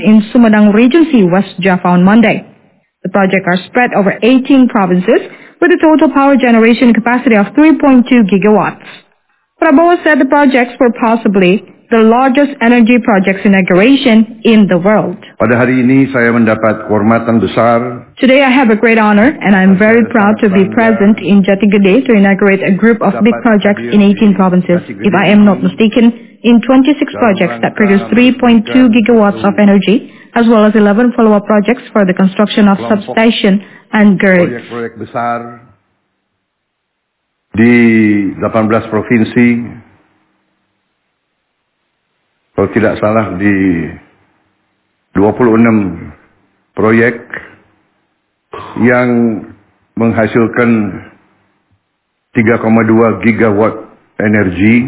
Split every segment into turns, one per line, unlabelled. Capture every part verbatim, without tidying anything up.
in Sumedang Regency, West Java on Monday. The projects are spread over eighteen provinces with a total power generation capacity of three point two gigawatts. Prabowo said the projects were possibly the largest energy projects inauguration in the world.
Pada hari ini saya mendapat kehormatan besar.
Today I have a great honor and I am very proud to be present in Jati Gede to inaugurate a group of big projects in eighteen provinces. If I am not mistaken, in twenty-six projects that produce three point two gigawatts of energy, as well as eleven follow-up projects for the construction of substation and grids.
Proyek-proyek besar di delapan belas provinsi, kalau tidak salah di dua puluh enam proyek yang menghasilkan tiga koma dua gigawatt energi,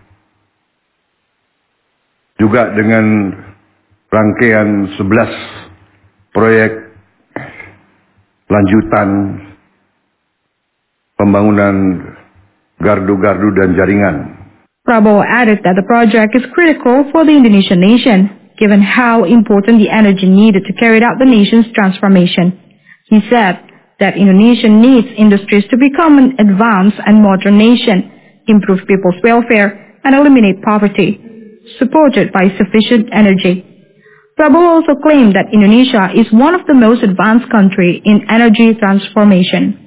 juga dengan rangkaian sebelas proyek lanjutan pembangunan gardu-gardu dan jaringan.
Prabowo added that the project is critical for the Indonesian nation, given how important the energy needed to carry out the nation's transformation. He said that Indonesia needs industries to become an advanced and modern nation, improve people's welfare, and eliminate poverty, supported by sufficient energy. Prabowo also claimed that Indonesia is one of the most advanced countries in energy transformation.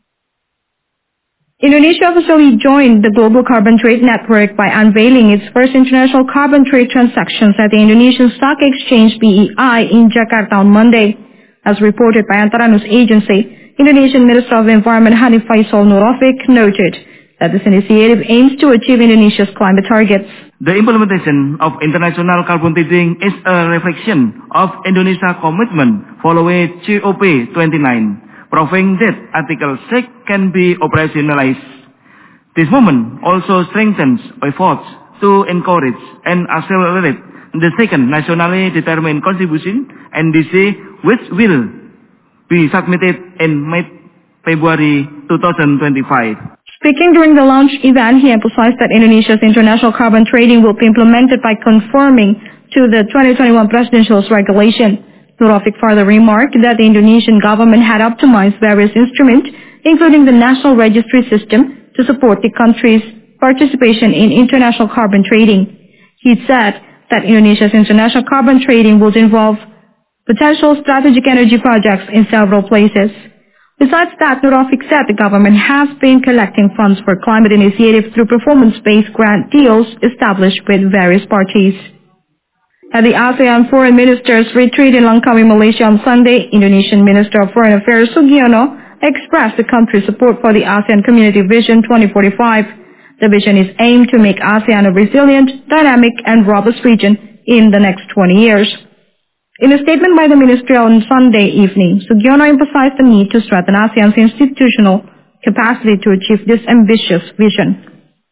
Indonesia officially joined the Global Carbon Trade Network by unveiling its first international carbon trade transactions at the Indonesian Stock Exchange B E I in Jakarta on Monday. As reported by Antara News Agency, Indonesian Minister of Environment Hanif Faisal Nurrafiq noted that this initiative aims to achieve Indonesia's climate targets.
The implementation of international carbon trading is a reflection of Indonesia's commitment following C O P twenty-nine. Proving that Article six can be operationalized. This movement also strengthens efforts to encourage and accelerate the second nationally determined contribution, N D C, which will be submitted in mid-February twenty twenty-five.
Speaking during the launch event, he emphasized that Indonesia's international carbon trading will be implemented by conforming to the twenty twenty-one presidential regulation. Nurrafiq further remarked that the Indonesian government had optimized various instruments, including the national registry system, to support the country's participation in international carbon trading. He said that Indonesia's international carbon trading would involve potential strategic energy projects in several places. Besides that, Nurrafiq said the government has been collecting funds for climate initiatives through performance-based grant deals established with various parties. At the ASEAN Foreign Ministers Retreat in Langkawi, Malaysia on Sunday, Indonesian Minister of Foreign Affairs Sugiono expressed the country's support for the ASEAN Community Vision twenty forty-five. The vision is aimed to make ASEAN a resilient, dynamic, and robust region in the next twenty years. In a statement by the ministry on Sunday evening, Sugiono emphasized the need to strengthen ASEAN's institutional capacity to achieve this ambitious vision.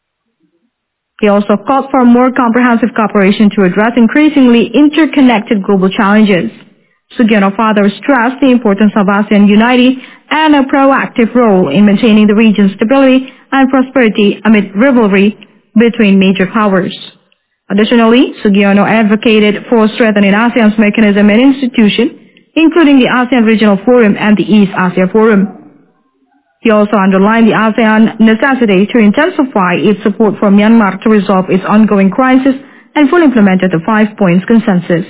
He also called for more comprehensive cooperation to address increasingly interconnected global challenges. Sugiono further stressed the importance of ASEAN unity and a proactive role in maintaining the region's stability and prosperity amid rivalry between major powers. Additionally, Sugiono advocated for strengthening ASEAN's mechanism and institution, including the ASEAN Regional Forum and the East Asia Forum. He also underlined the ASEAN necessity to intensify its support for Myanmar to resolve its ongoing crisis and fully implemented the five points consensus.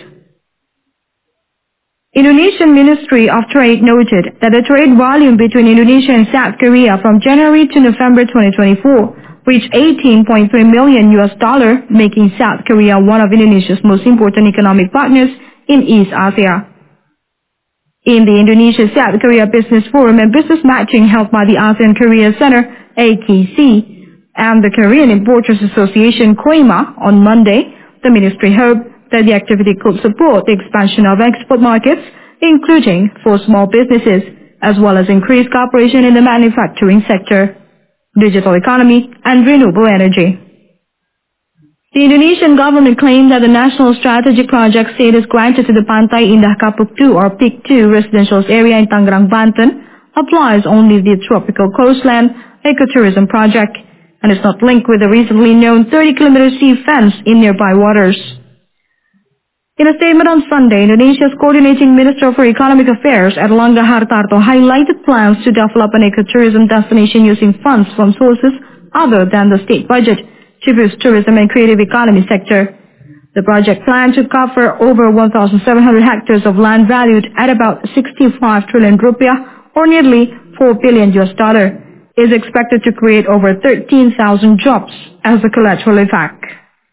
Indonesian Ministry of Trade noted that the trade volume between Indonesia and South Korea from January to November twenty twenty-four reached eighteen point three million U S dollars, making South Korea one of Indonesia's most important economic partners in East Asia. In the Indonesia-South Korea Business Forum and Business Matching held by the ASEAN Korea Center, A K C, and the Korean Importers Association, KOIMA, on Monday, the ministry hoped that the activity could support the expansion of export markets, including for small businesses, as well as increased cooperation in the manufacturing sector, digital economy, and renewable energy. The Indonesian government claimed that the National Strategic Project status granted to the Pantai Indah Kapuk two or P I K two residential area in Tangerang, Banten applies only to the Tropical Coastland Ecotourism Project and is not linked with the recently known thirty kilometer sea fence in nearby waters. In a statement on Sunday, Indonesia's Coordinating Minister for Economic Affairs, Erlangga Hartarto, highlighted plans to develop an ecotourism destination using funds from sources other than the state budget to boost tourism and creative economy sector. The project planned to cover over one thousand seven hundred hectares of land valued at about sixty-five trillion rupiah or nearly four billion U S dollar is expected to create over thirteen thousand jobs as a collateral effect.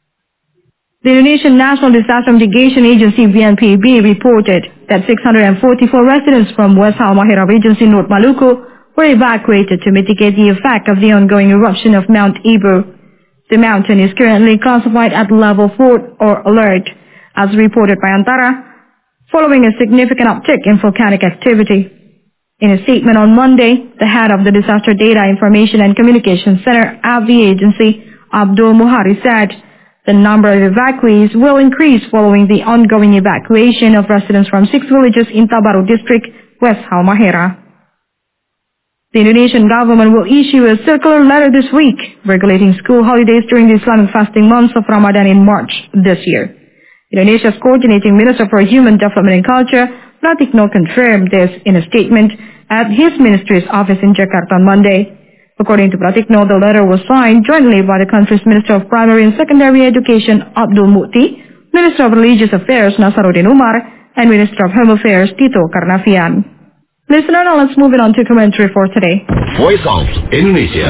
The Indonesian National Disaster Mitigation Agency B N P B reported that six hundred forty-four residents from West Halmahera Regency, North Maluku were evacuated to mitigate the effect of the ongoing eruption of Mount Ibu. The mountain is currently classified at level four or alert, as reported by Antara, following a significant uptick in volcanic activity. In a statement on Monday, the head of the Disaster Data Information and Communication Center at the agency, Abdul Muhari, said the number of evacuees will increase following the ongoing evacuation of residents from six villages in Tabaru District, West Halmahera. The Indonesian government will issue a circular letter this week regulating school holidays during the Islamic fasting months of Ramadan in March this year. Indonesia's Coordinating Minister for Human Development and Culture, Pratikno, confirmed this in a statement at his ministry's office in Jakarta on Monday. According to Pratikno, the letter was signed jointly by the country's Minister of Primary and Secondary Education, Abdul Mukti, Minister of Religious Affairs, Nasaruddin Umar, and Minister of Home Affairs, Tito Karnavian. Listener, now let's move it on to commentary for today.
Voice of Indonesia.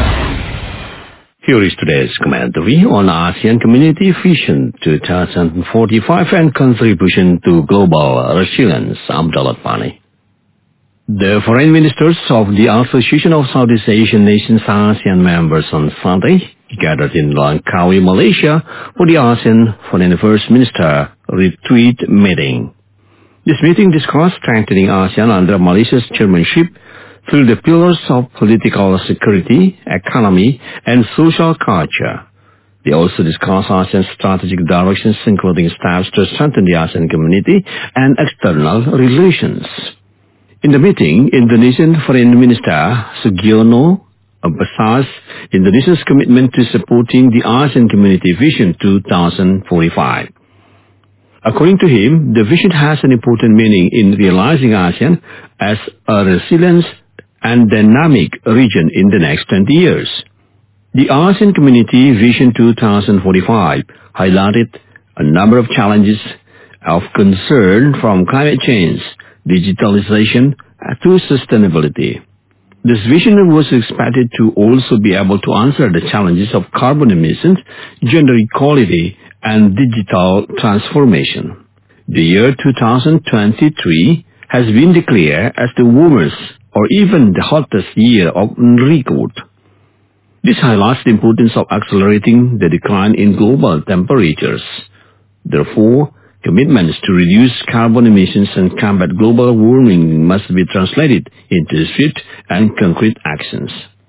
Here is today's commentary on ASEAN Community Vision twenty forty-five and contribution to global resilience. I'm Dalat Pani. The foreign ministers of the Association of Southeast Asian Nations ASEAN members on Sunday gathered in Langkawi, Malaysia for the ASEAN Foreign Affairs Minister Retreat meeting. This meeting discussed strengthening ASEAN under Malaysia's chairmanship through the pillars of political security, economy, and social culture. They also discussed ASEAN's strategic directions, including steps to strengthen the ASEAN community and external relations. In the meeting, Indonesian Foreign Minister Sugiono emphasized Indonesia's commitment to supporting the ASEAN Community Vision twenty forty-five. According to him, the vision has an important meaning in realizing ASEAN as a resilient and dynamic region in the next twenty years. The ASEAN Community Vision twenty forty-five highlighted a number of challenges of concern from climate change, digitalization, to sustainability. This vision was expected to also be able to answer the challenges of carbon emissions, gender equality, and digital transformation. The year two thousand twenty-three has been declared as the warmest or even the hottest year of record. This highlights the importance of accelerating the decline in global temperatures. Therefore, commitments to reduce carbon emissions and combat global warming must be translated into swift and concrete actions.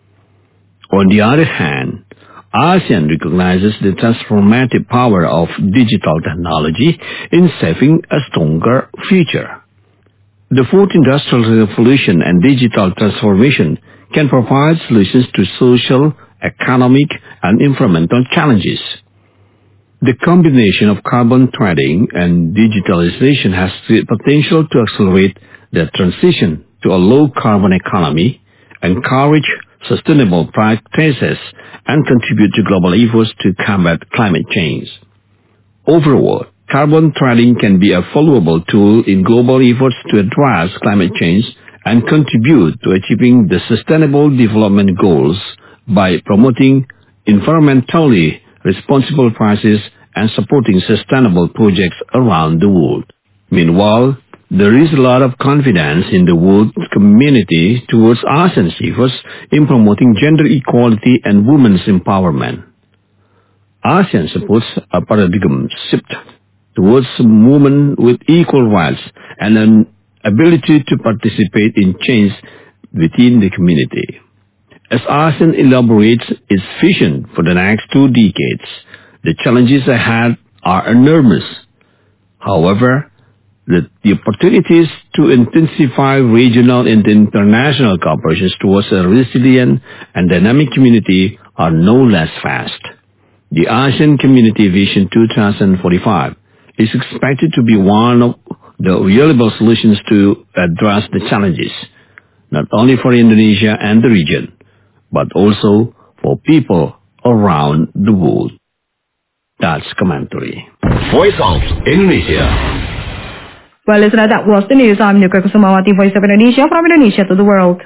On the other hand, ASEAN recognizes the transformative power of digital technology in shaping a stronger future. The fourth industrial revolution and digital transformation can provide solutions to social, economic, and environmental challenges. The combination of carbon trading and digitalization has the potential to accelerate the transition to a low-carbon economy, encourage sustainable practices, and contribute to global efforts to combat climate change. Overall, carbon trading can be a valuable tool in global efforts to address climate change and contribute to achieving the Sustainable Development Goals by promoting environmentally responsible practices and supporting sustainable projects around the world. Meanwhile, there is a lot of confidence in the world community towards ASEAN's efforts in promoting gender equality and women's empowerment. ASEAN supports a paradigm shift towards women with equal rights and an ability to participate in change within the community. As ASEAN elaborates its vision for the next two decades, the challenges ahead are enormous. However, the, the opportunities to intensify regional and international cooperation towards a resilient and dynamic community are no less vast. The ASEAN Community Vision twenty forty-five is expected to be one of the reliable solutions to address the challenges, not only for Indonesia and the region, but also for people around the world. That's commentary.
Voice of Indonesia.
Well, listener, that was the news. I'm Nuka Kusumawati, Voice of Indonesia, from Indonesia to the world.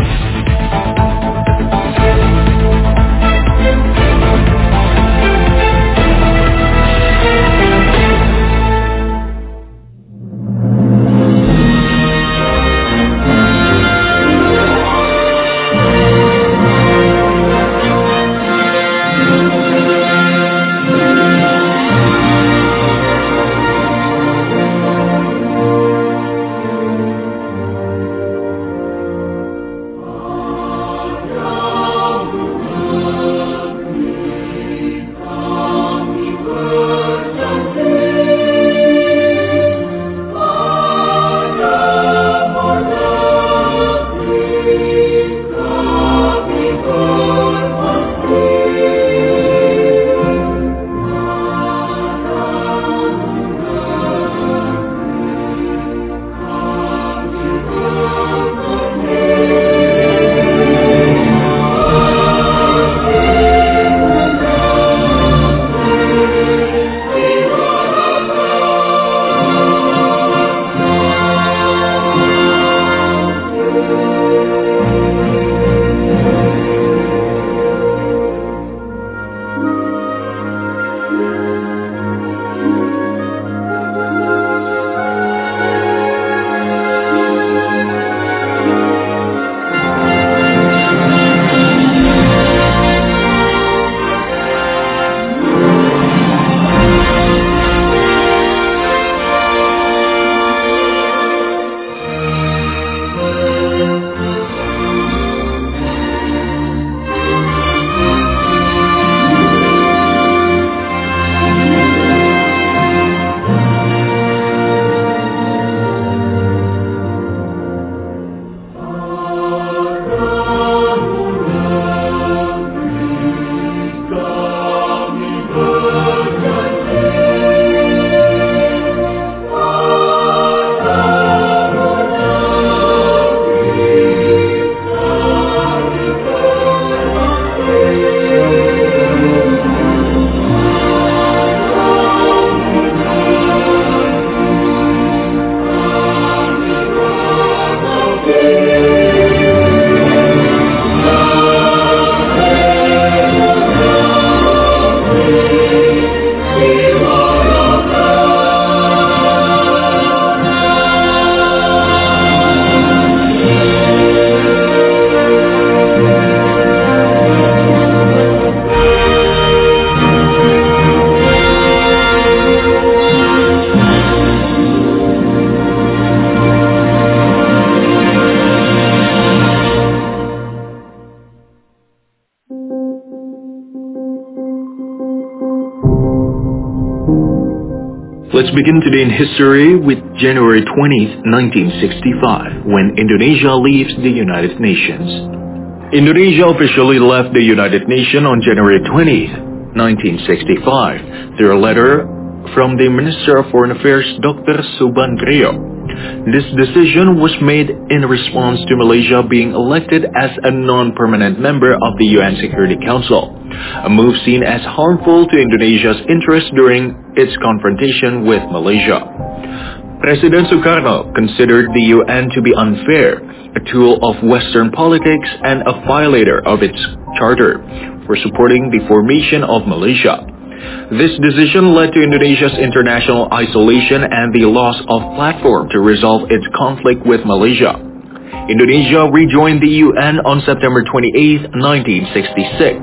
Let's begin today in history with January twentieth, nineteen sixty-five, when Indonesia leaves the United Nations. Indonesia officially left the United Nations on January twentieth, nineteen sixty-five, through a letter from the Minister of Foreign Affairs, Doctor Subandrio. This decision was made in response to Malaysia being elected as a non-permanent member of the U N Security Council, a move seen as harmful to Indonesia's interests during its confrontation with Malaysia. President Sukarno considered the U N to be unfair, a tool of Western politics and a violator of its charter for supporting the formation of Malaysia. This decision led to Indonesia's international isolation and the loss of platform to resolve its conflict with Malaysia. Indonesia rejoined the U N on September twenty-eighth, nineteen sixty-six.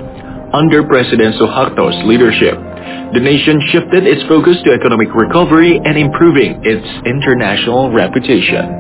Under President Suharto's leadership, the nation shifted its focus to economic recovery and improving its international reputation.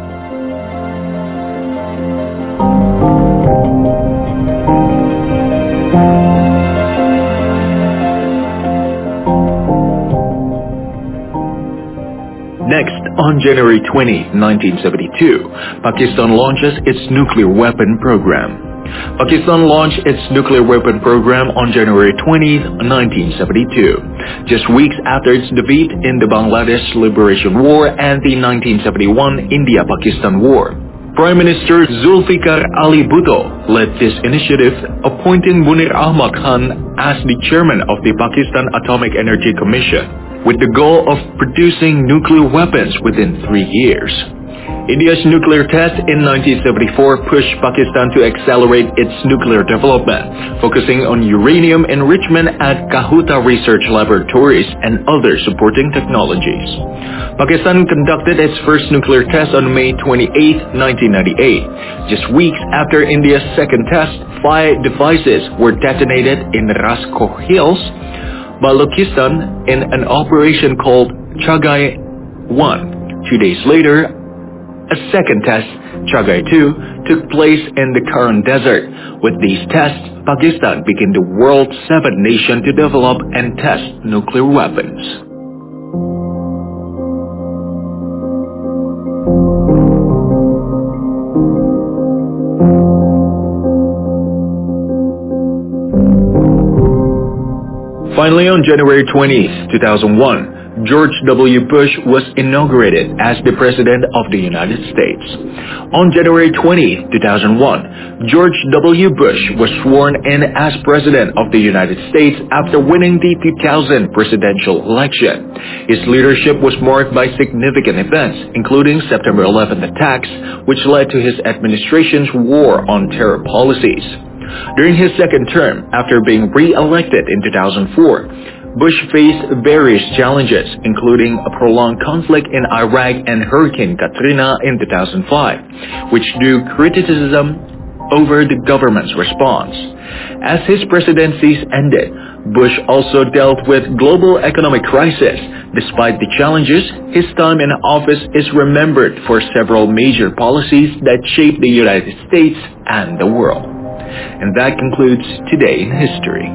Next, on January twentieth, nineteen seventy-two, Pakistan launches its nuclear weapon program. Pakistan launched its nuclear weapon program on January twentieth, nineteen seventy-two, just weeks after its defeat in the Bangladesh Liberation War and the nineteen seventy-one India-Pakistan War. Prime Minister Zulfikar Ali Bhutto led this initiative, appointing Munir Ahmad Khan as the chairman of the Pakistan Atomic Energy Commission, with the goal of producing nuclear weapons within three years. India's nuclear test in nineteen seventy-four pushed Pakistan to accelerate its nuclear development, focusing on uranium enrichment at Kahuta Research Laboratories and other supporting technologies. Pakistan conducted its first nuclear test on May twenty-eighth, nineteen ninety-eight. Just weeks after India's second test, five devices were detonated in Raskol Hills, Balochistan, in an operation called Chagai one. Two days later, a second test, Chagai two, took place in the Karun Desert. With these tests, Pakistan became the world's seventh nation to develop and test nuclear weapons. Finally, on January twentieth, two thousand one, George W. Bush was inaugurated as the President of the United States. On January twentieth, two thousand one, George W. Bush was sworn in as President of the United States after winning the two thousand presidential election. His leadership was marked by significant events, including September eleventh attacks, which led to his administration's war on terror policies. During his second term, after being re-elected in two thousand four, Bush faced various challenges, including a prolonged conflict in Iraq and Hurricane Katrina in two thousand five, which drew criticism over the government's response. As his presidencies ended, Bush also dealt with global economic crisis. Despite the challenges, his time in office is remembered for several major policies that shaped the United States and the world. And that concludes Today in History.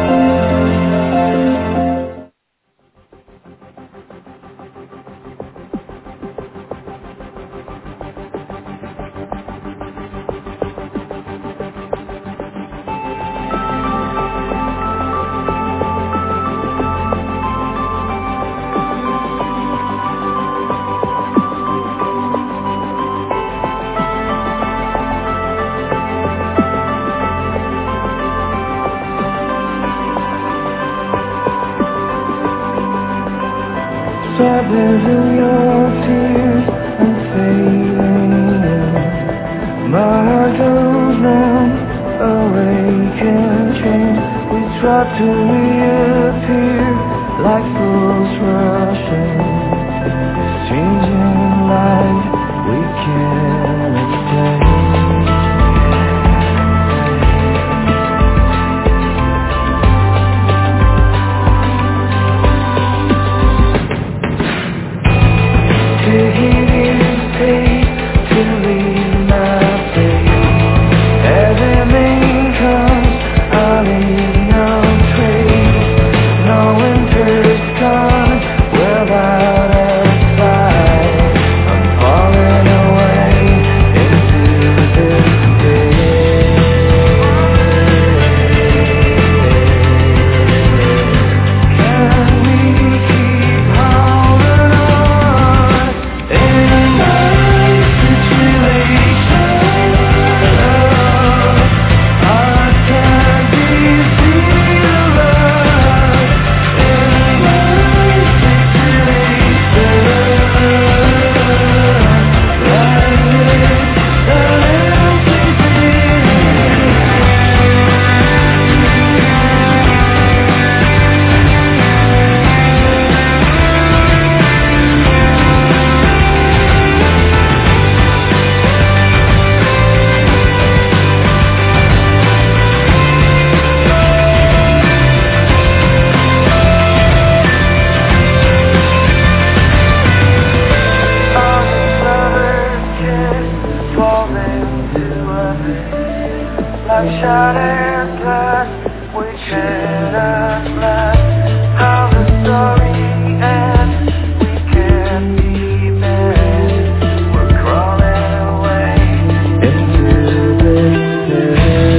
Sadness in your tears and fading. My heart goes numb, awake and chained. We try to reappear like fools rushing. This changing life we can't explain. Shining glass, we cannot last. How the story ends, we can't even. We're crawling away into this day.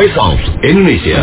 Voice of Indonesia.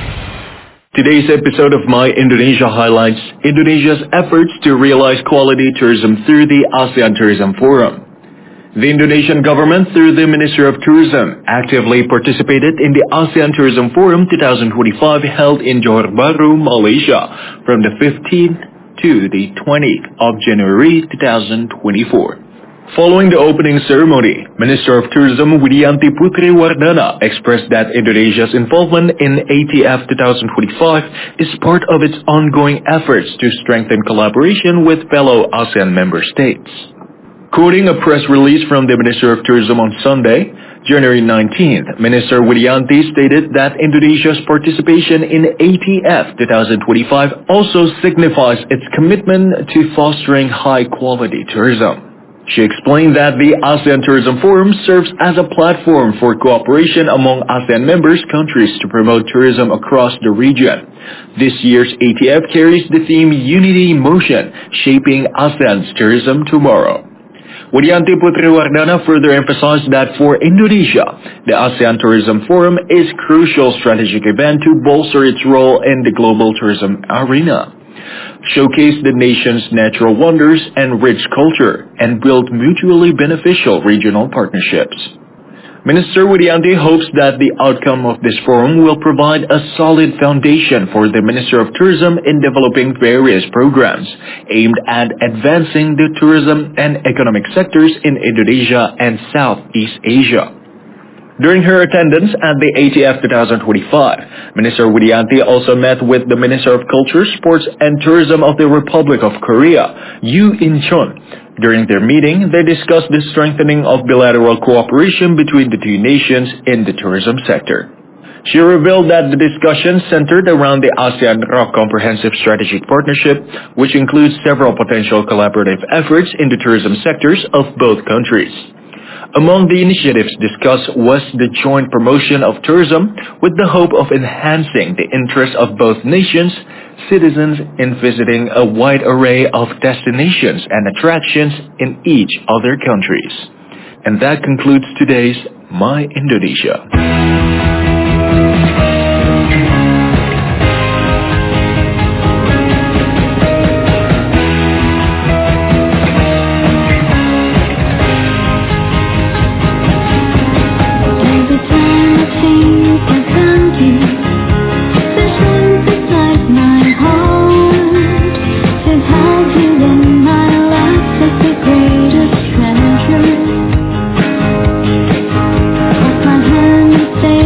Today's episode of My Indonesia highlights Indonesia's efforts to realize quality tourism through the ASEAN Tourism Forum. The Indonesian government, through the Ministry of Tourism, actively participated in the ASEAN Tourism Forum twenty twenty-five held in Johor Bahru, Malaysia from the fifteenth to the twentieth of January twenty twenty-four. Following the opening ceremony, Minister of Tourism Widianti Putri Wardana expressed that Indonesia's involvement in A T F twenty twenty-five is part of its ongoing efforts to strengthen collaboration with fellow ASEAN member states. Quoting a press release from the Minister of Tourism on Sunday, January nineteenth, Minister Widianti stated that Indonesia's participation in A T F twenty twenty-five also signifies its commitment to fostering high-quality tourism. She explained that the ASEAN Tourism Forum serves as a platform for cooperation among ASEAN members countries to promote tourism across the region. This year's A T F carries the theme Unity in Motion, Shaping ASEAN's Tourism Tomorrow. Widianti Putri Wardana further emphasized that for Indonesia, the ASEAN Tourism Forum is a crucial strategic event to bolster its role in the global tourism arena, showcase the nation's natural wonders and rich culture, and build mutually beneficial regional partnerships. Minister Widianti hopes that the outcome of this forum will provide a solid foundation for the Minister of Tourism in developing various programs aimed at advancing the tourism and economic sectors in Indonesia and Southeast Asia. During her attendance at the A T F twenty twenty-five, Minister Widianti also met with the Minister of Culture, Sports and Tourism of the Republic of Korea, Yoo In-chun. During their meeting, they discussed the strengthening of bilateral cooperation between the two nations in the tourism sector. She revealed that the discussion centered around the ASEAN-R O C Comprehensive Strategic Partnership, which includes several potential collaborative efforts in the tourism sectors of both countries. Among the initiatives discussed was the joint promotion of tourism with the hope of enhancing the interests of both nations' citizens in visiting a wide array of destinations and attractions in each of their countries. And that concludes today's My Indonesia.
Say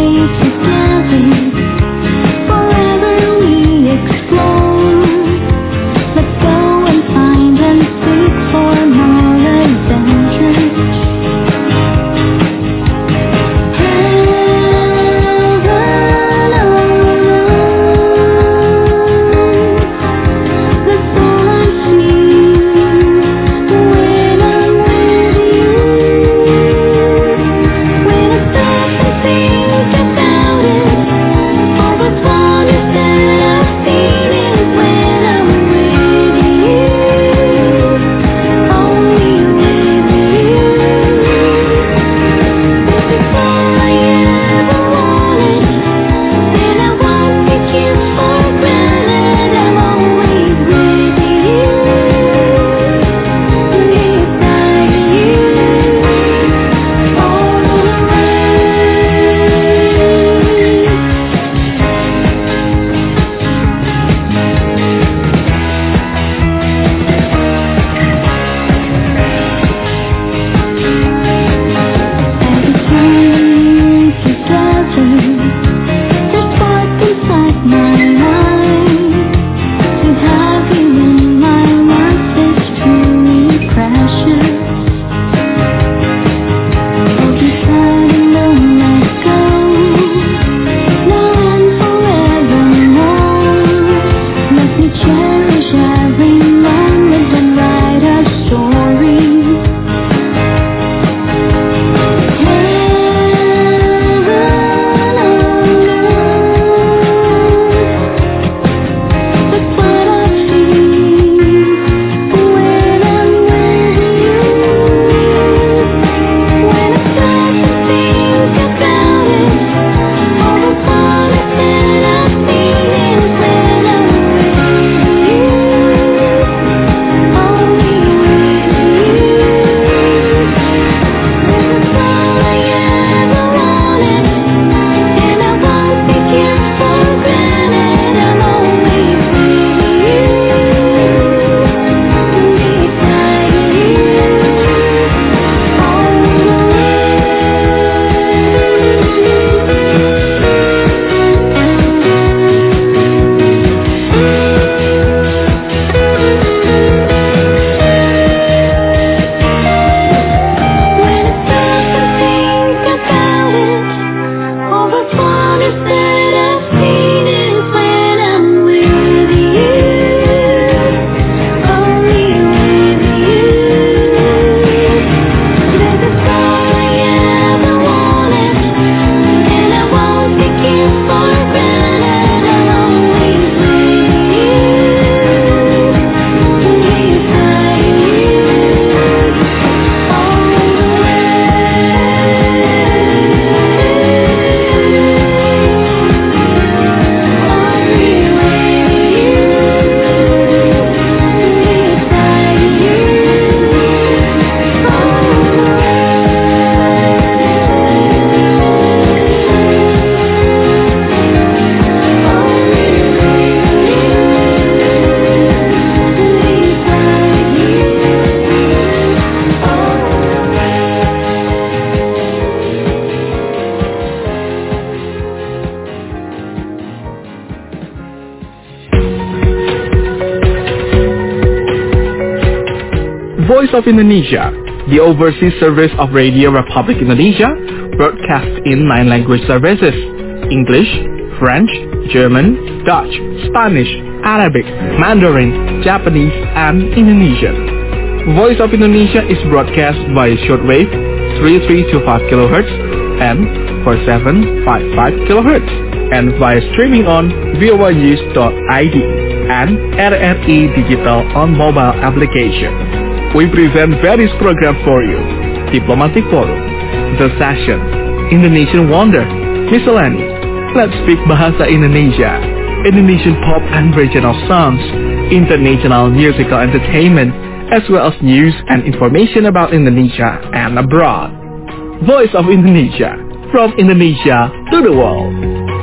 Voice of Indonesia, the overseas service of Radio Republic Indonesia, broadcasts in nine language services: English, French, German, Dutch, Spanish, Arabic, Mandarin, Japanese, and Indonesian. Voice of Indonesia is broadcast via shortwave three three two five kilohertz and four seven five five kilohertz, and via streaming on voa news dot I D and R R I Digital on mobile application. We present various programs for you: Diplomatic Forum, The Session, Indonesian Wonder, Miscellany, Let's Speak Bahasa Indonesia, Indonesian Pop and Regional Songs, International Musical Entertainment, as well as news and information about Indonesia and abroad. Voice of Indonesia, from Indonesia to the world.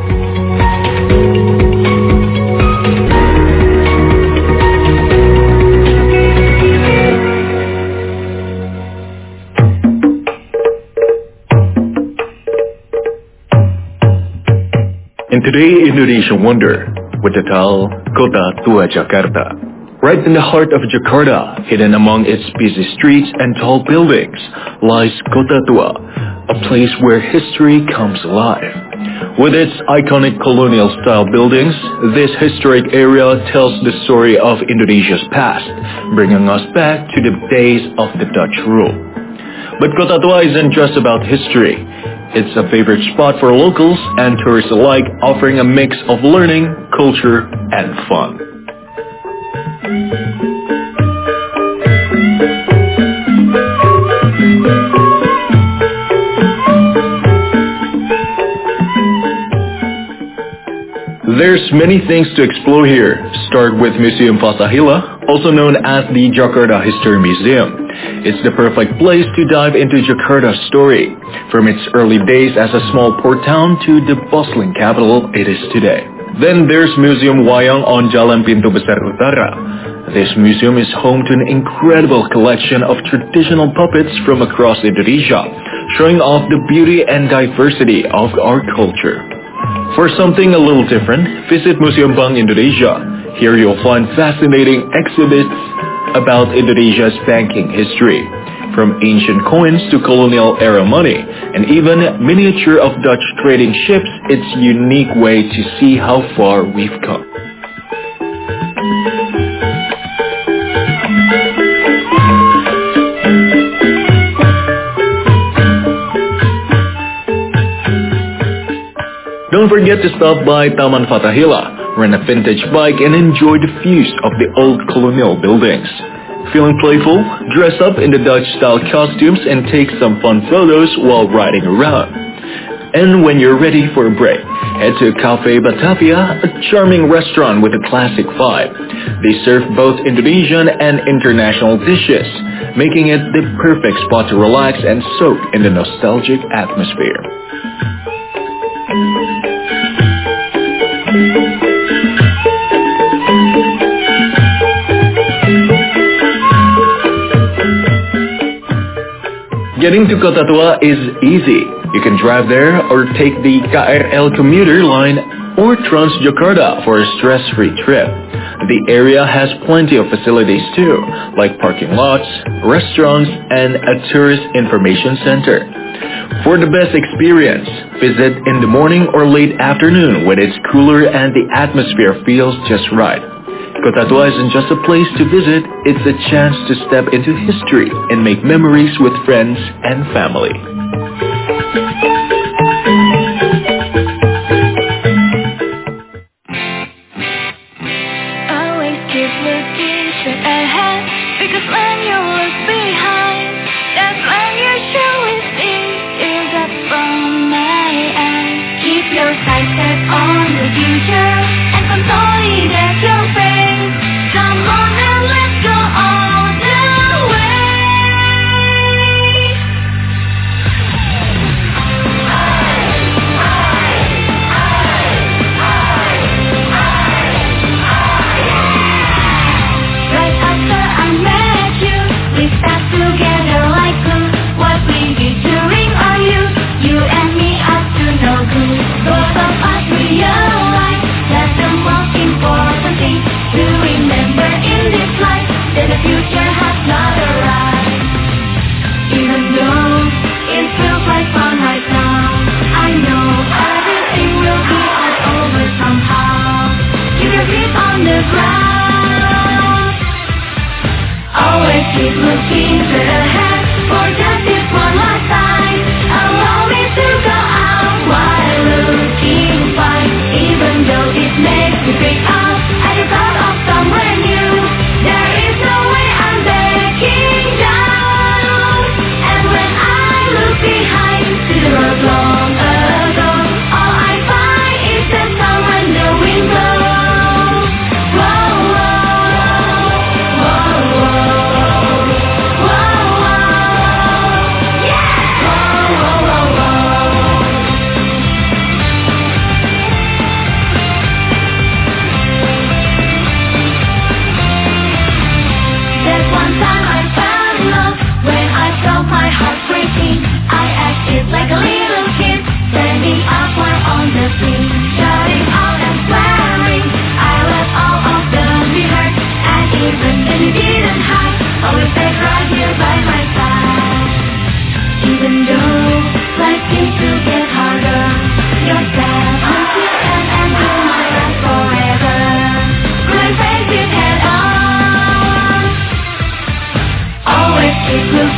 And today, Indonesian Wonder, with the title Kota Tua Jakarta. Right in the heart of Jakarta, hidden among its busy streets and tall buildings, lies Kota Tua, a place where history comes alive. With its iconic colonial-style buildings, this historic area tells the story of Indonesia's past, bringing us back to the days of the Dutch rule. But Kota Tua isn't just about history. It's a favorite spot for locals and tourists alike, offering a mix of learning, culture, and fun. There's many things to explore here. Start with Museum Fathahillah, also known as the Jakarta History Museum. It's the perfect place to dive into Jakarta's story, from its early days as a small port town to the bustling capital it is today. Then there's Museum Wayang on Jalan Pintu Besar Utara. This museum is home to an incredible collection of traditional puppets from across Indonesia, showing off the beauty and diversity of our culture. For something a little different, visit Museum Bank Indonesia. Here you'll find fascinating exhibits about Indonesia's banking history, from ancient coins to colonial-era money, and even miniature of Dutch trading ships. Its unique way to see how far we've come. Don't forget to stop by Taman Fathahillah, rent a vintage bike, and enjoy the views of the old colonial buildings. Feeling playful? Dress up in the Dutch-style costumes and take some fun photos while riding around. And when you're ready for a break, head to Cafe Batavia, a charming restaurant with a classic vibe. They serve both Indonesian and international dishes, making it the perfect spot to relax and soak in the nostalgic atmosphere. Getting to Kota Tua is easy. You can drive there or take the K R L commuter line or Transjakarta for a stress-free trip. The area has plenty of facilities too, like parking lots, restaurants, and a tourist information center. For the best experience, visit in the morning or late afternoon when it's cooler and the atmosphere feels just right. Kota Tua isn't just a place to visit, it's a chance to step into history and make memories with friends and family.
Always keep looking straight ahead, because when you look behind, that's when you truly see you got from my eyes. Keep your sights set on the future and consolidate your faith. Come on and let's go all the way. Right after I met you, we sat together like glue. What we did during our youth, you and me up to no good. Both of us were young.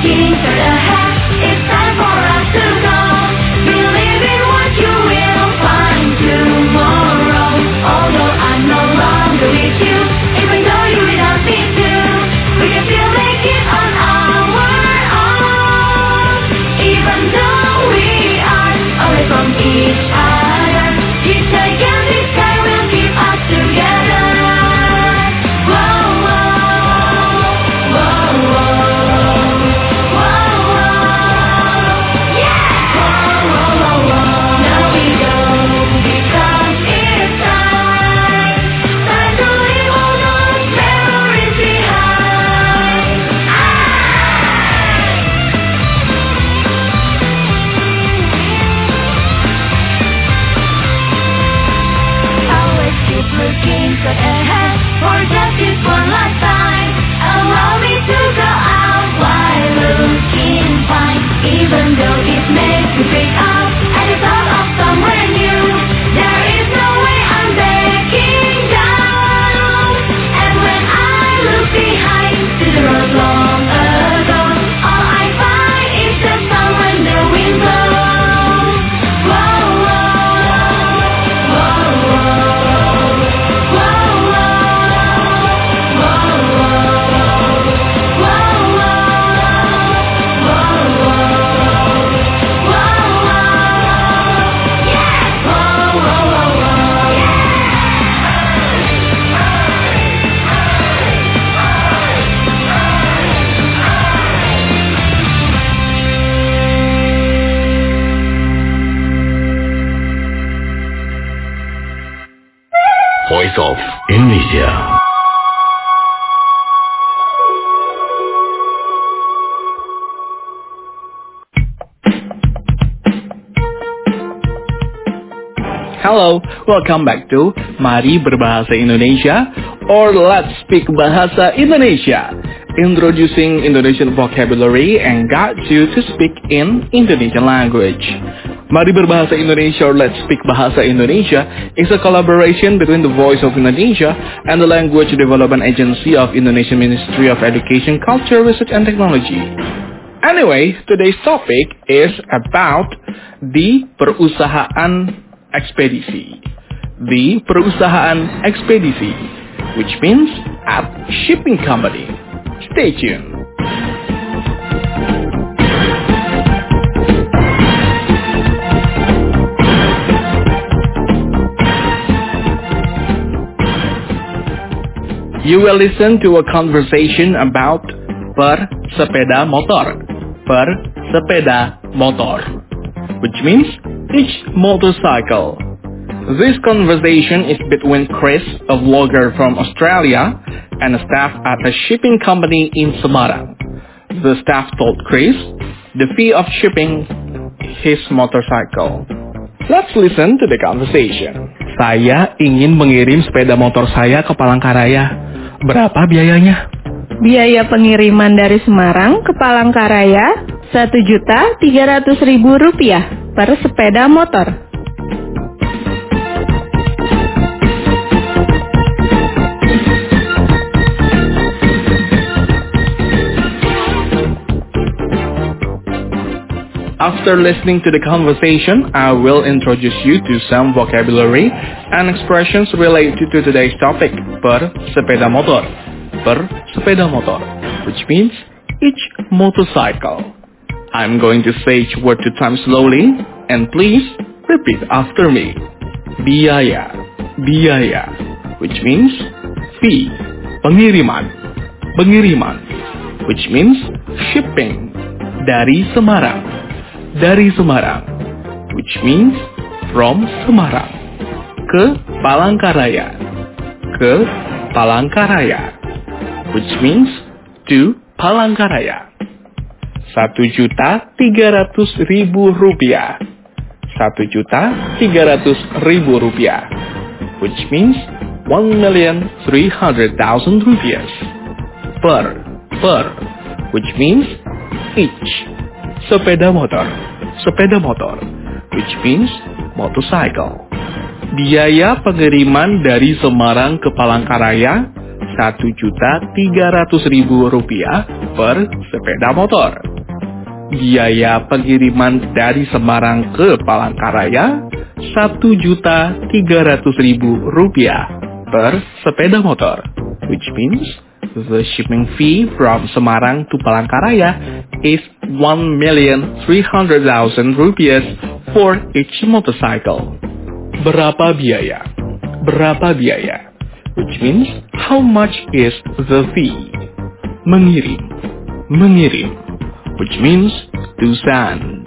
looking straight ahead. It's time for us to go. Believe in what you will find tomorrow. Although I'm no longer with you, even though you without me too, we can still make it on our own. Even though we are away from each other, each gigantic sky will keep us together. Whoa, whoa, whoa, whoa, whoa, whoa, yeah! Whoa, whoa, whoa, whoa. Now we go, because it's time, time to leave all those memories behind. Always keep looking straight ahead for just this one last time. Allow me to go out while looking fine. Even though it makes me freak out at the thought of somewhere new, there is no way I'm backing down. And when I look behind to the road long ago, all I find is the sun when the wind blows. Whoa, whoa, whoa, whoa, whoa, whoa, whoa, whoa,
Voice of Indonesia.
Hello, welcome back to Mari Berbahasa Indonesia or Let's Speak Bahasa Indonesia. Introducing Indonesian vocabulary and guide you to speak in Indonesian language. Mari Berbahasa Indonesia or Let's Speak Bahasa Indonesia is a collaboration between the Voice of Indonesia and the Language Development Agency of Indonesian Ministry of Education, Culture, Research and Technology. Anyway, today's topic is about the perusahaan ekspedisi. The perusahaan ekspedisi, which means at shipping company. Stay tuned. You will listen to a conversation about bersepeda motor. Bersepeda motor, which means each motorcycle. This conversation is between Chris, a vlogger from Australia, and a staff at a shipping company in Semarang. The staff told Chris the fee of shipping his motorcycle. Let's listen to the conversation. Saya ingin mengirim sepeda motor saya ke Palangkaraya. Berapa biayanya?
Biaya pengiriman dari Semarang ke Palangkaraya satu juta tiga ratus ribu rupiah per sepeda motor.
After listening to the conversation, I will introduce you to some vocabulary and expressions related to today's topic, bersepeda motor. Bersepeda motor, which means each motorcycle. I'm going to say each word two times slowly, and please repeat after me. Biaya, biaya, which means fee. Pengiriman, pengiriman, which means shipping. Dari Semarang. Dari Semarang, which means from Semarang. Ke Palangkaraya. Ke Palangkaraya, which means to Palangkaraya. Satu juta tiga ratus ribu rupiah. Satu juta tiga ratus ribu rupiah, which means one million three hundred thousand rupiahs. Per, per, which means each. Sepeda motor, sepeda motor, which means motorcycle. Biaya pengiriman dari Semarang ke Palangkaraya satu juta tiga ratus ribu rupiah per sepeda motor. biaya pengiriman dari Semarang ke Palangkaraya satu juta tiga ratus ribu rupiah per sepeda motor, which means the shipping fee from Semarang to Palangkaraya is one million three hundred thousand rupiah for each motorcycle. Berapa biaya? Berapa biaya? Which means how much is the fee? Mengirim, mengirim, which means to send.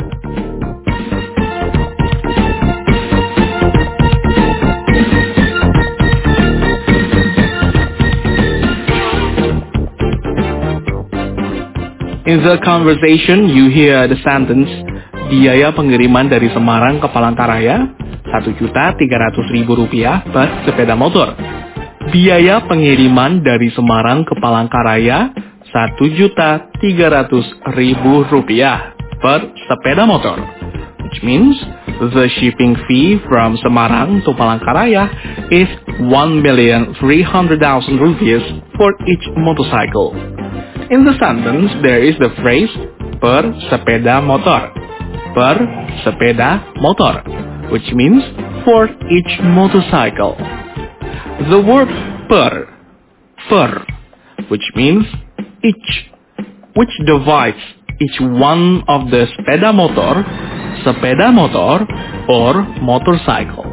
In the conversation, you hear the sentence, biaya pengiriman dari Semarang ke Palangkaraya satu juta tiga ratus ribu rupiah per sepeda motor. Biaya pengiriman dari Semarang ke Palangkaraya satu juta tiga ratus ribu rupiah per sepeda motor, which means the shipping fee from Semarang to Palangkaraya is one million three hundred thousand rupiah for each motorcycle. In the sentence, there is the phrase per sepeda motor, per sepeda motor, which means for each motorcycle. The word per, per, which means each, which divides each one of the sepeda motor, sepeda motor, or motorcycle.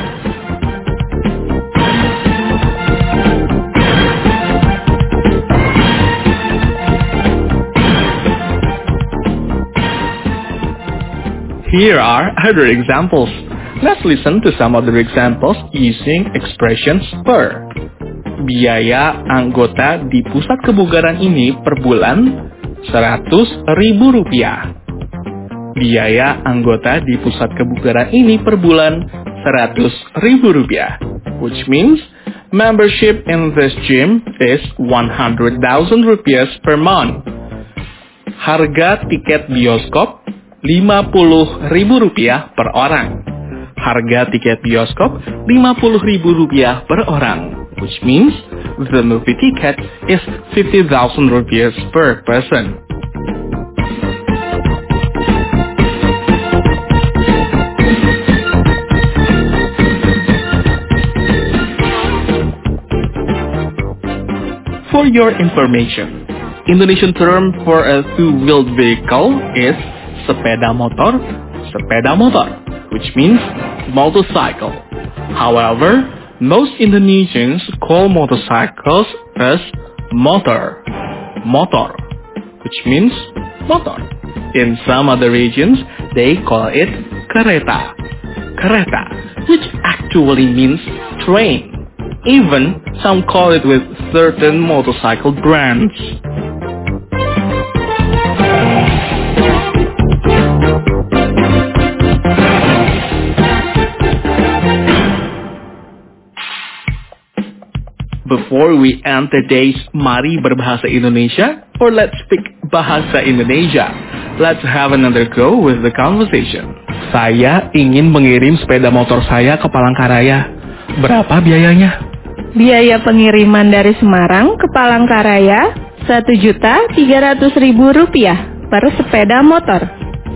Here are other examples. Let's listen to some other examples using expressions per. Biaya anggota di pusat kebugaran ini per bulan seratus ribu rupiah. Biaya anggota di pusat kebugaran ini per bulan seratus ribu rupiah, which means membership in this gym is one hundred thousand rupiah per month. Harga tiket bioskop lima puluh ribu rupiah per orang. Harga tiket bioskop lima puluh ribu rupiah per orang, which means the movie ticket is fifty thousand rupiah per person. For your information, Indonesian term for a two-wheeled vehicle is sepeda motor, sepeda motor, which means motorcycle. However, most Indonesians call motorcycles as motor, motor, which means motor. In some other regions, they call it kereta, kereta, which actually means train. Even some call it with certain motorcycle brands. Before we end today's Mari Berbahasa Indonesia, or Let's Speak Bahasa Indonesia, let's have another go with the conversation. Saya ingin mengirim sepeda motor saya ke Palangkaraya. Berapa biayanya?
Biaya pengiriman dari Semarang ke Palangkaraya satu juta tiga ratus ribu rupiah per sepeda motor.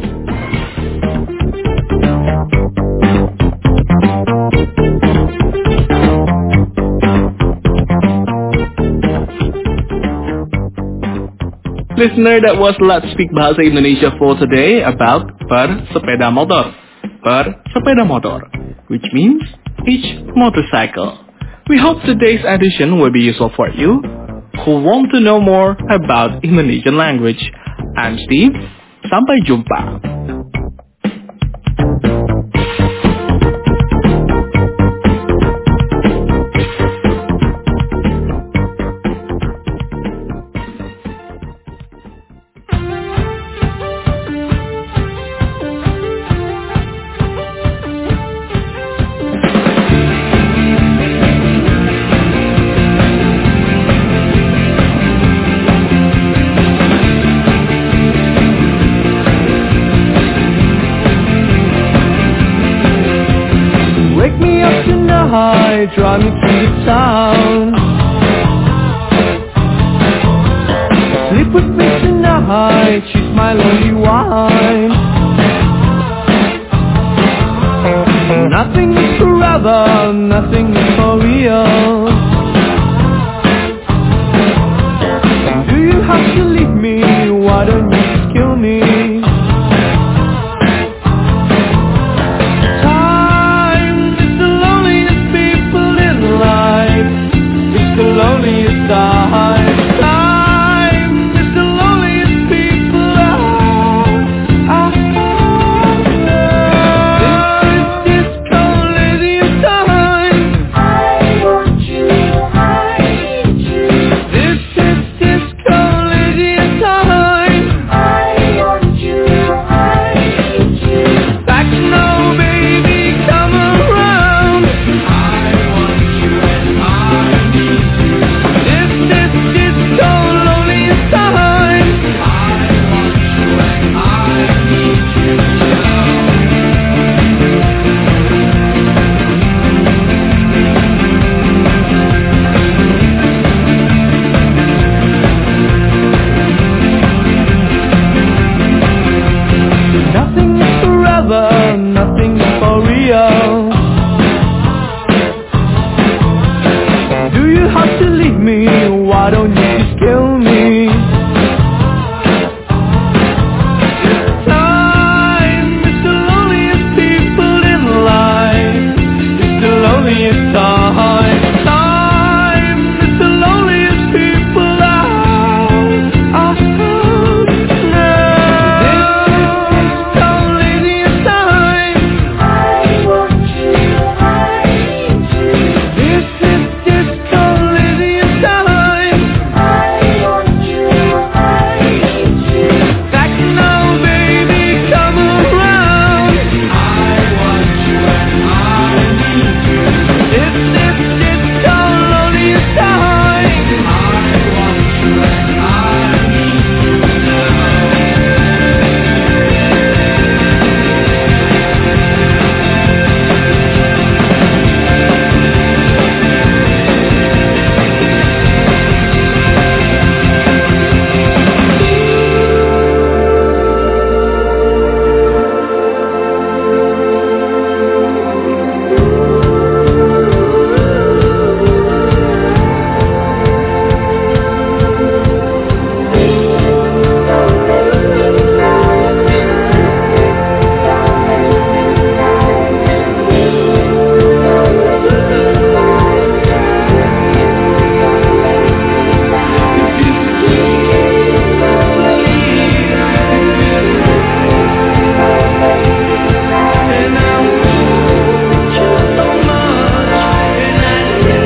Listener, that was Let's Speak Bahasa Indonesia for today about per sepeda motor, per sepeda motor, which means each motorcycle. We hope today's edition will be useful for you who want to know more about Indonesian language. I'm Steve, sampai jumpa.
Drive me to the town. Sleep with me tonight, she's my lonely one. forever, nothing is for real. Do you have to leave me? Why don't you just kill me? Time is the loneliest people in life. It's the loneliest time. Time is the loneliest people out. out. This is disco-lazy time. I want you, I need you. This is disco-lazy time. I want you, I need you. Back now, baby, come around. I want you and I need you. This is disco-loneliest time. I want you and I need you. Nothing is forever, nothing is for real. Do you have to leave me? Why don't you just kill me? Time is the loneliest people in life. It's the loneliest time. Time is the loneliest people out. out now. This is disco-laziest time. I want you, I need you. This is disco-laziest time. I want you, I need you. Back now, baby, come around. I want you and I need you. This is disco-loneliest time. I want you and I need you now. And I want you so much, and I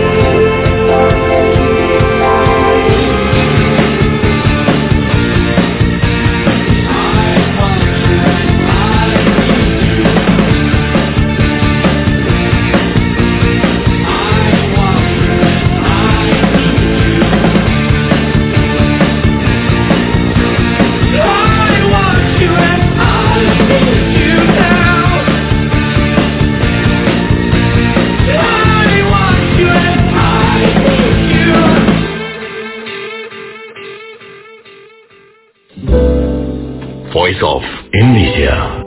I want you and I need you now. I want you and I need you.
Voice of Indonesia.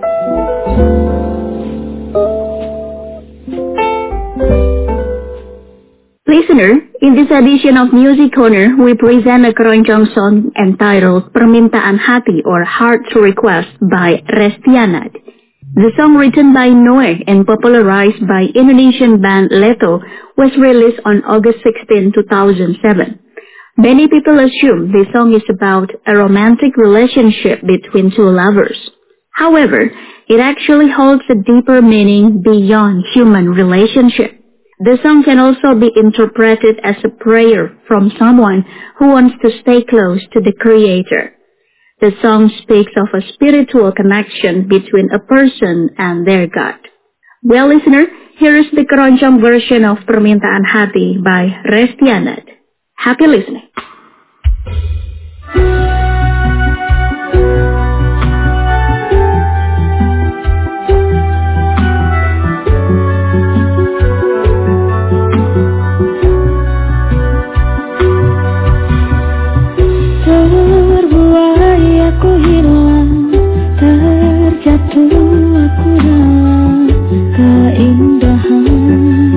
Listener, in this edition of Music Corner, we present a keroncong song entitled Permintaan Hati or Heart Request by Restianad. The song, written by Noe and popularized by Indonesian band Leto, was released on August sixteenth, two thousand seven. Many people assume this song is about a romantic relationship between two lovers. However, it actually holds a deeper meaning beyond human relationship. The song can also be interpreted as a prayer from someone who wants to stay close to the Creator. The song speaks of a spiritual connection between a person and their God. Well, listener, here is the keroncong version of Permintaan Hati by Restianad. Happy listening.
Terjatuh aku dalam keindahan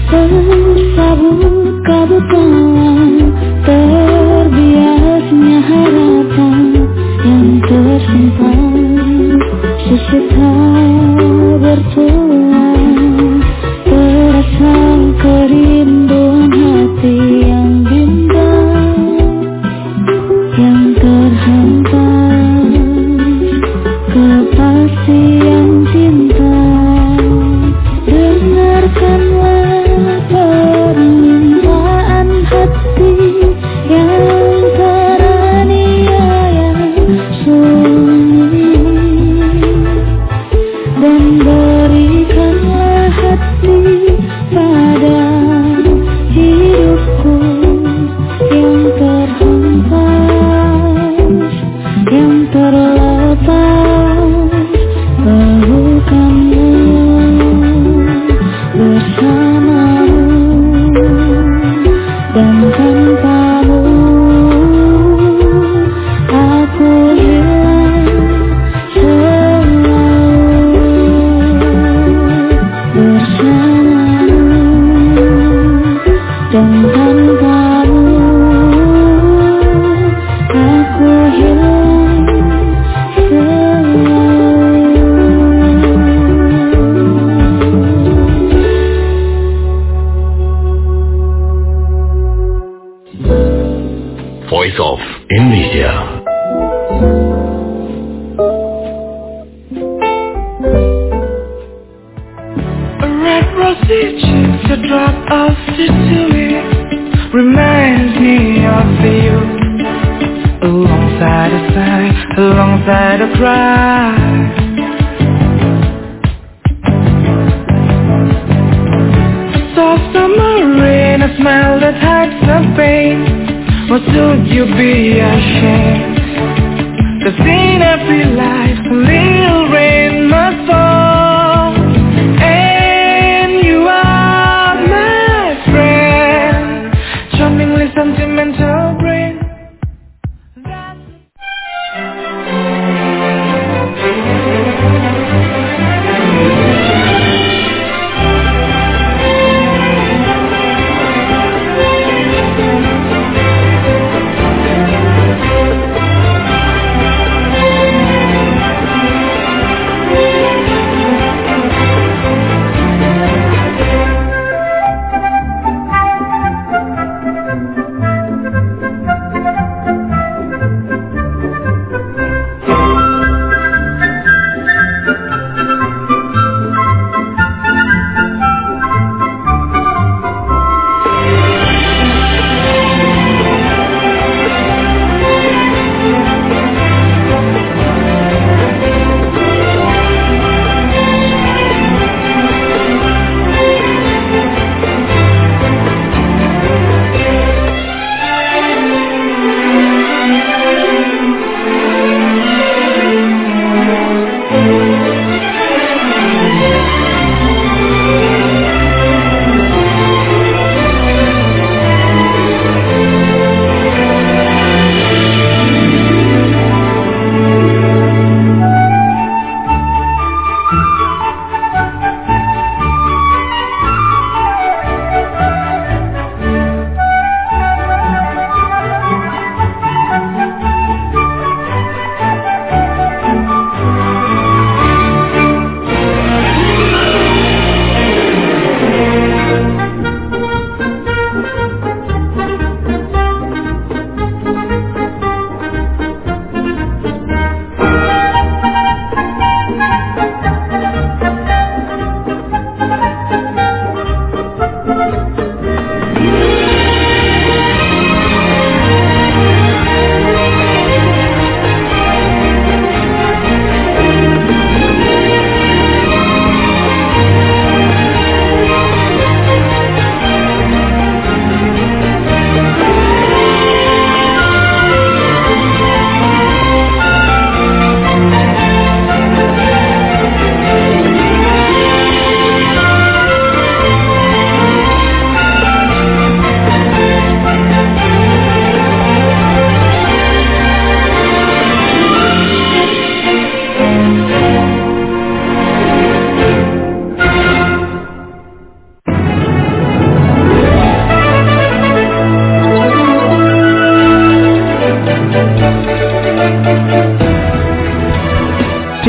Bersabut kabut malam, terbiasnya harapan yang tersimpan sesita bertulang, terasa kerinduan hati yang bimbang, yang terhempas kepastian cinta. Dengarkanlah permintaan hati yang teraniaya sunyi, dan berikanlah hati pada hidupku yang terhempas, yang terlepas, pelukanmu bersamamu, dan tanpamu aku hilang selalu. Bersamamu dan tanpamu aku hilang selalu.
Voice of Indonesia.
A red rosy cheeks, a drop of sweet reminds me of you. Alongside a sigh, alongside a cry. Soft summer rain, a smile that hides the pain. What should you be ashamed? 'Cause in every life a little rain must fall, and you are my friend, charmingly sentimental brain.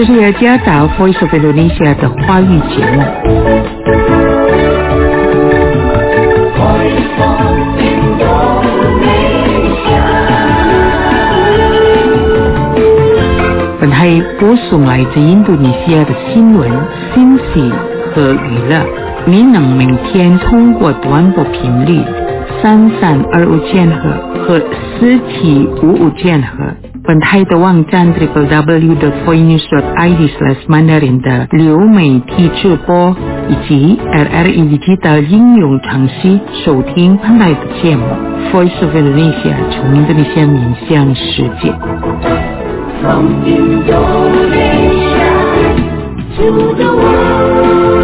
这是雅加达 Voice of Indonesia 的华语节目。本台播送来自印度尼西亚的新闻、信息和娱乐。您能每天通过短波频率三三二五千赫和四七五五千赫，本台的网站 double-u double-u double-u dot voinews dot i d slash mandarin 的流媒体直播以及 R R I Digital 应用程序收听本台的节目 Voice of Indonesia 从印度尼西亚面向世界。From Indonesia to the world.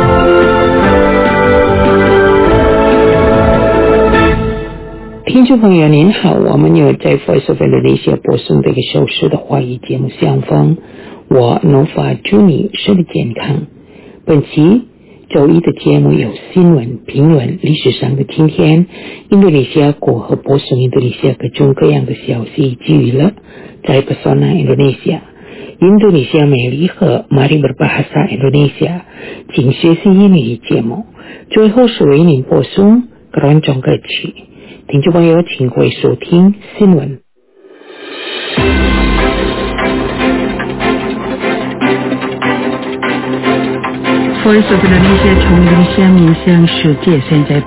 听众朋友您好，我们有在 Voice of Indonesia 播送这个小时的华语节目相逢，我 Nova 祝你身体健康。本期周一的节目有新闻、评论、历史上的今天、印度尼西亚国和播送印度尼西亚各种各样的消息以及娱乐，在 Pesona Indonesia 印度尼西亚美丽和 Mari Berbahasa Indonesia 请学习英语节目，最后是为您播送keroncong歌曲。听众朋友请回收听新闻。Voice of Indonesia 从印度尼西亚面向世界，现在